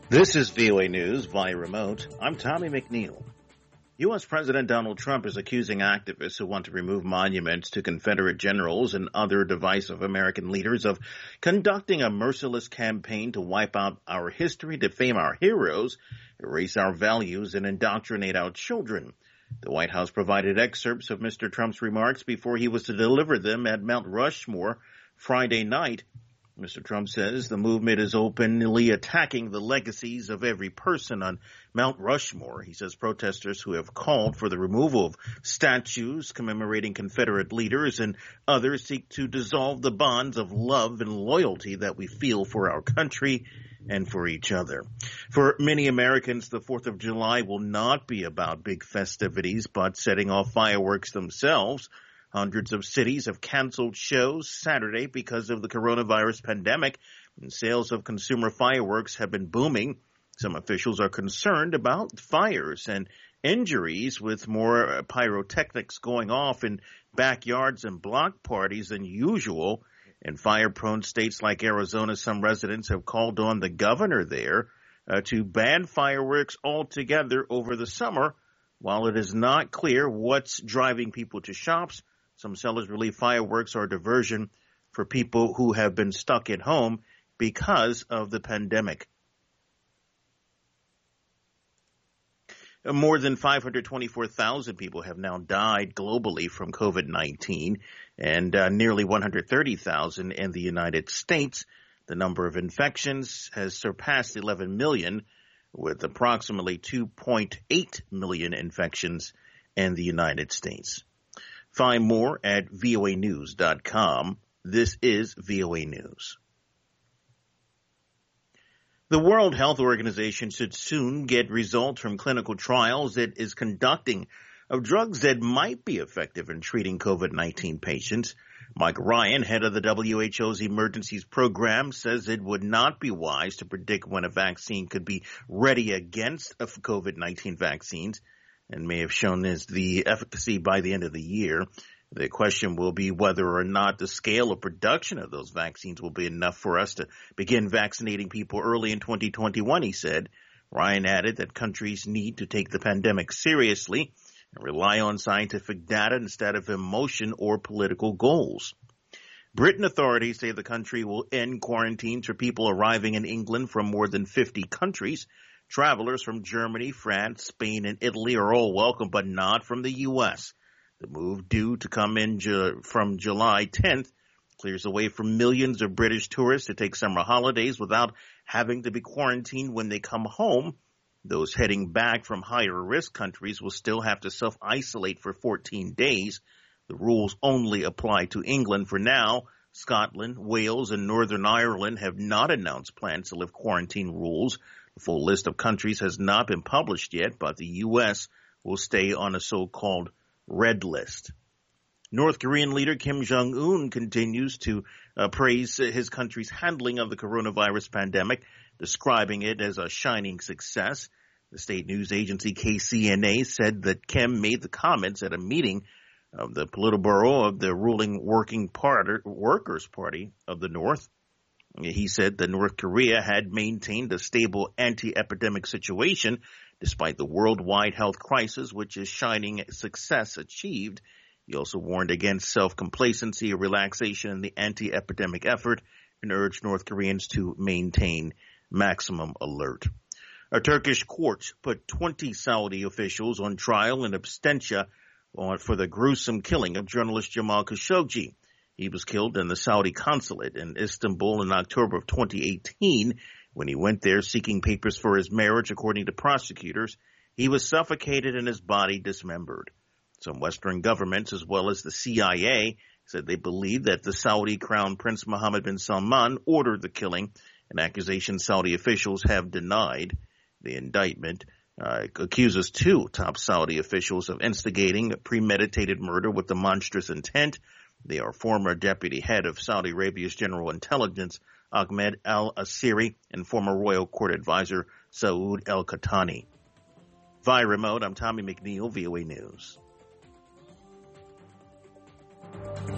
This is VOA News via remote. I'm Tommy McNeil. U.S. President Donald Trump is accusing activists who want to remove monuments to Confederate generals and other divisive American leaders of conducting a merciless campaign to wipe out our history, defame our heroes, erase our values, and indoctrinate our children. The White House provided excerpts of Mr. Trump's remarks before he was to deliver them at Mount Rushmore Friday night. Mr. Trump says the movement is openly attacking the legacies of every person on Mount Rushmore. He says protesters who have called for the removal of statues commemorating Confederate leaders and others seek to dissolve the bonds of love and loyalty that we feel for our country and for each other. For many Americans, the 4th of July will not be about big festivities, but setting off fireworks themselves. Hundreds of cities have canceled shows Saturday because of the coronavirus pandemic, and sales of consumer fireworks have been booming. Some officials are concerned about fires and injuries with more pyrotechnics going off in backyards and block parties than usual. In fire-prone states like Arizona, some residents have called on the governor there to ban fireworks altogether over the summer. While it is not clear what's driving people to shops, some sellers believe fireworks are a diversion for people who have been stuck at home because of the pandemic. More than 524,000 people have now died globally from COVID-19 and nearly 130,000 in the United States. The number of infections has surpassed 11 million, with approximately 2.8 million infections in the United States. Find more at voanews.com. This is VOA News. The World Health Organization should soon get results from clinical trials it is conducting of drugs that might be effective in treating COVID-19 patients. Mike Ryan, head of the WHO's Emergencies Program, says it would not be wise to predict when a vaccine could be ready against COVID-19 vaccines, and may have shown as the efficacy by the end of the year. The question will be whether or not the scale of production of those vaccines will be enough for us to begin vaccinating people early in 2021, he said. Ryan added that countries need to take the pandemic seriously and rely on scientific data instead of emotion or political goals. Britain authorities say the country will end quarantines for people arriving in England from more than 50 countries. Travelers from Germany, France, Spain, and Italy are all welcome, but not from the U.S. The move, due to come in from July 10th, clears the way for millions of British tourists to take summer holidays without having to be quarantined when they come home. Those heading back from higher-risk countries will still have to self-isolate for 14 days. The rules only apply to England for now. Scotland, Wales, and Northern Ireland have not announced plans to lift quarantine rules. The full list of countries has not been published yet, but the U.S. will stay on a so-called red list. North Korean leader Kim Jong-un continues to praise his country's handling of the coronavirus pandemic, describing it as a shining success. The state news agency KCNA said that Kim made the comments at a meeting of the Politburo of the ruling Workers' Party of the North. He said that North Korea had maintained a stable anti-epidemic situation despite the worldwide health crisis, which is shining success achieved. He also warned against self-complacency or relaxation in the anti-epidemic effort and urged North Koreans to maintain maximum alert. A Turkish court put 20 Saudi officials on trial in absentia for the gruesome killing of journalist Jamal Khashoggi. He was killed in the Saudi consulate in Istanbul in October of 2018 when he went there seeking papers for his marriage, according to prosecutors. He was suffocated and his body dismembered. Some Western governments, as well as the CIA, said they believe that the Saudi Crown Prince Mohammed bin Salman ordered the killing, an accusation Saudi officials have denied. The indictment accuses 2 top Saudi officials of instigating a premeditated murder with a monstrous intent. They are former deputy head of Saudi Arabia's General Intelligence, Ahmed al-Asiri, and former royal court advisor, Saud al-Qahtani. Via remote, I'm Tommy McNeil, VOA News.